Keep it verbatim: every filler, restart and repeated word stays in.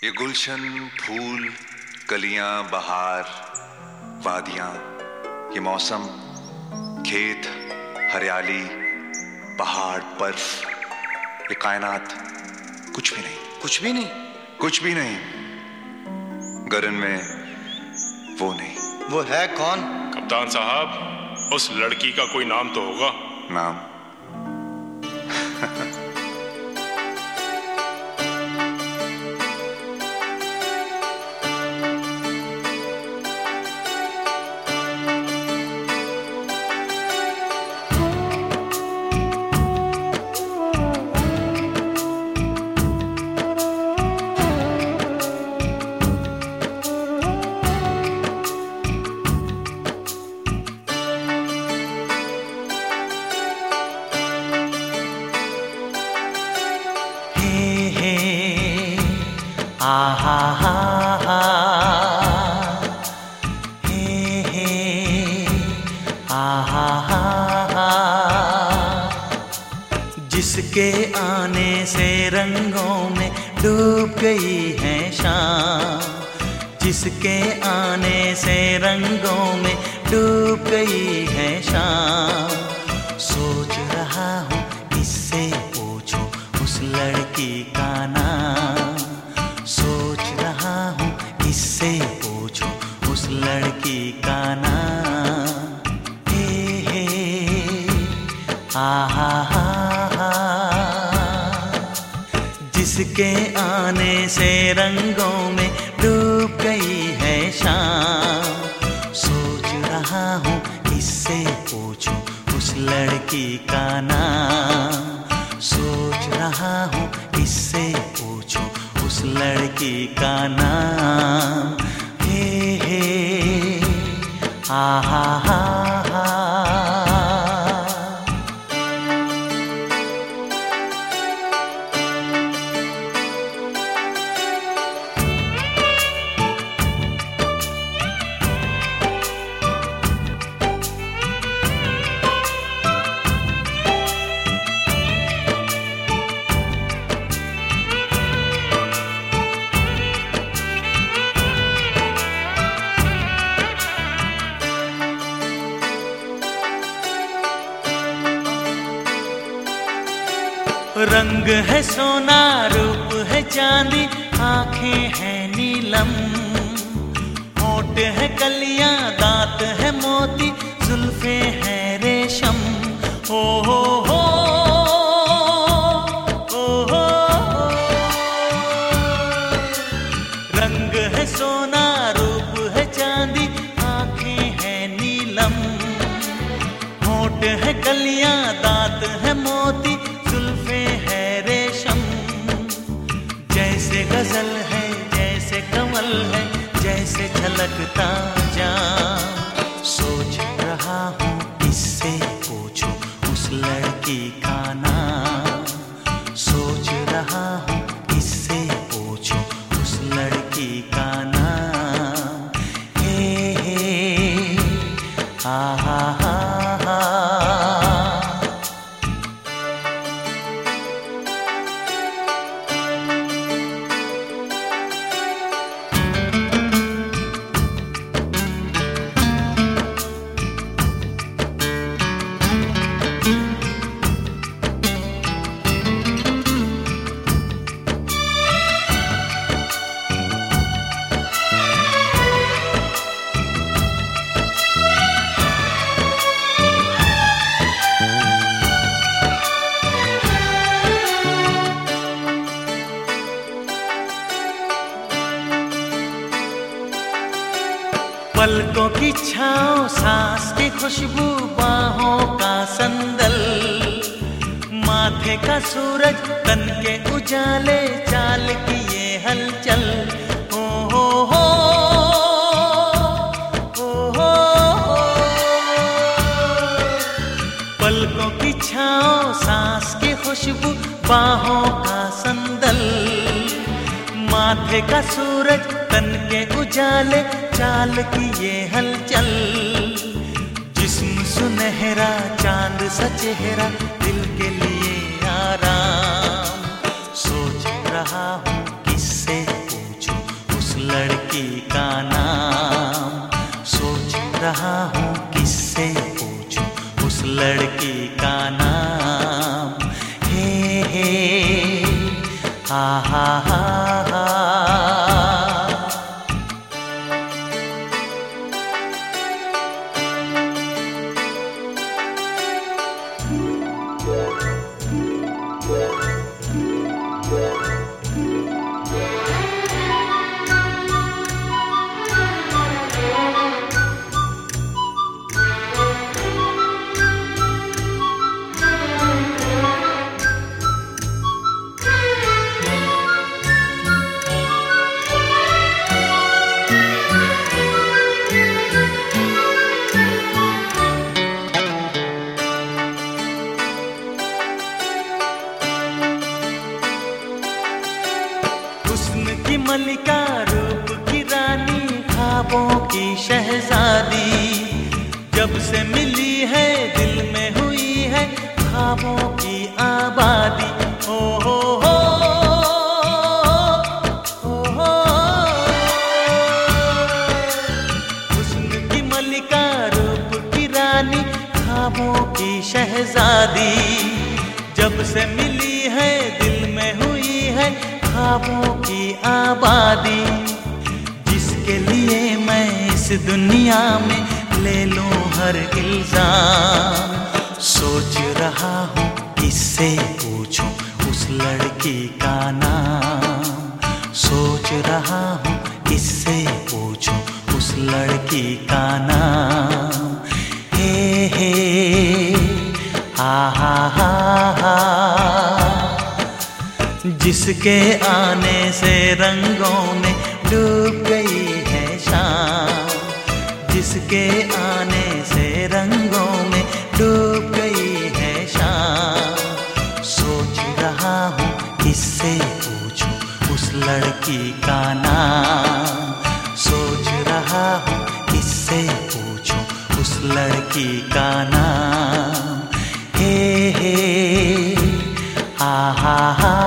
ये गुलशन, फूल, कलियां, बहार, वादियां, ये मौसम, खेत, हरियाली, पहाड़, बर्फ, ये कायनात कुछ भी नहीं। कुछ भी नहीं? कुछ भी नहीं अगर इनमें वो नहीं। वो है कौन? कप्तान साहब, उस लड़की का कोई नाम तो होगा। नाम? आहा हा हा हे हे आहा हा हा जिसके आने से रंगों में डूब गई है शाम, जिसके आने से रंगों में डूब गई है शाम। सोच रहा हूँ किससे पूछूं उस लड़की का नाम, सोच रहा हूँ किससे पूछूं उस लड़की का नाम। हे हे आहा हा हा जिसके आने से रंगों में डूब गई है शाम। सोच रहा हूँ किससे पूछूं उस लड़की का नाम, सोच रहा हूँ किससे पूछूं उस लड़की का नाम। हे हे आहा हा हा रंग है सोना, रूप है चांदी, आंखें हैं नीलम, होठ है कलियां, दांत है मोती, जुल्फे हैं रेशम। हो हो हो ओ हो रंग है सोना, रूप है चांदी, आंखें हैं नीलम, होठ है कलियां, दांत है मोती, जुल्फे है रेशम। जैसे गजल है, जैसे कमल है, जैसे झलकता जाम। सोच रहा हूँ किससे पूछूं उस लड़की का नाम, सोच रहा हूँ किससे पूछूं उस लड़की का नाम। हे हे आहा हा हा पलकों की छाँव, सांस की खुशबू, बाहों का संदल, माथे का सूरज, तन के उजाले, चाल की ये हलचल। हो हो हो हो हो पलकों की छाँव, सांस की खुशबू, बाहों का संदल, माथे का सूरज, तन के उजाले, चाल की ये हलचल। जिस्म सुनहरा, चांद सा चेहरा, दिल के लिए आराम। सोच रहा हूँ किससे पूछूं लड़की का नाम। सोच रहा हूँ किससे पूछूं उस लड़की का नाम। हे हे हा हा हा हा। हुस्न की मलिका, रूप की रानी, ख्वाबों की शहजादी, जब से मिली है दिल में हुई है ख्वाबों की आबादी। ओ हो हो ओ हो। हुस्न की मलिका, रूप की रानी, ख्वाबों की शहजादी, जब से मिली है दिल में हुई है ख्वाबों की आबादी। जिसके लिए मैं इस दुनिया में ले लूं हर इल्जाम। सोच रहा हूँ किससे पूछूं उस लड़की का नाम। सोच रहा हूँ किससे पूछूं उस लड़की का नाम। हे हे हा हा हा हा। जिसके आने से रंगों में डूब गई है शाम। जिसके आने से रंगों में डूब गई है शाम। सोच रहा हूँ किससे पूछूं उस लड़की का नाम। सोच रहा हूँ किससे पूछूं उस लड़की का नाम। हे हे हा हा हा।